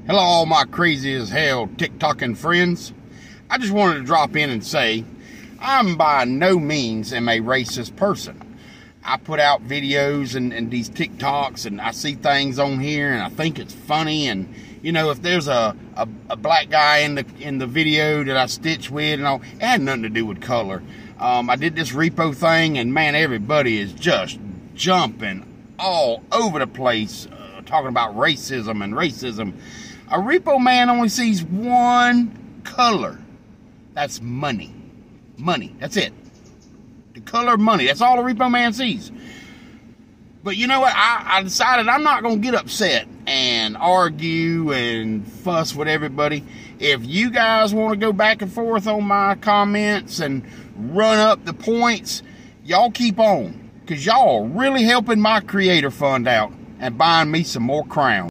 Hello, all my crazy as hell TikToking friends. I just wanted to drop in and say, I'm by no means am a racist person. I put out videos and these TikToks, and I see things on here, and I think it's funny. And you know, if there's a black guy in the video that I stitch with and all, it had nothing to do with color. I did this repo thing, and man, everybody is just jumping all over the place, talking about racism and racism. A repo man only sees one color. That's money. Money. That's it. The color of money. That's all a repo man sees. But you know what? I decided I'm not going to get upset and argue and fuss with everybody. If you guys want to go back and forth on my comments and run up the points, y'all keep on. Because y'all are really helping my creator fund out and buying me some more crowns.